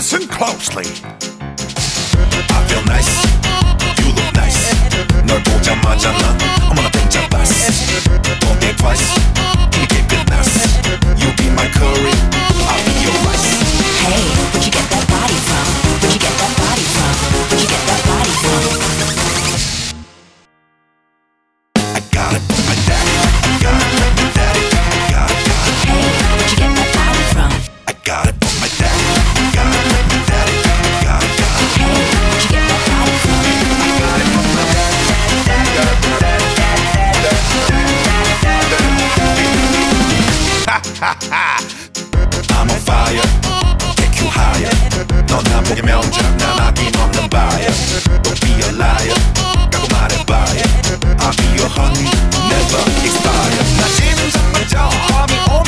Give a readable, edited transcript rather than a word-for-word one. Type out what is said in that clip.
Listen closely. I feel nice, you look nice. 널 보자마자 난 어머나 땡잡았어. Don't think twice, 이게 끝났어. You be my curry, I'll be your rice. Hey, where'd you get that body from? Where'd you get that body from? Where'd you get that body from? I got it from my daddy, I got it from my daddy, I got it. Hey, where'd you get that body from? I got it from my daddy, I got it from my daddy, I got it. Hey, where'd you get that body from? I got it from my daddy, got it from my daddy. I'm on fire, take you higher. 넌 한복의 명작, 난 아낌없는 buyer. Don't be a liar, 까고 말해봐요. I'll be your honey, never expire. 나 심장 먼저, 밤이 오면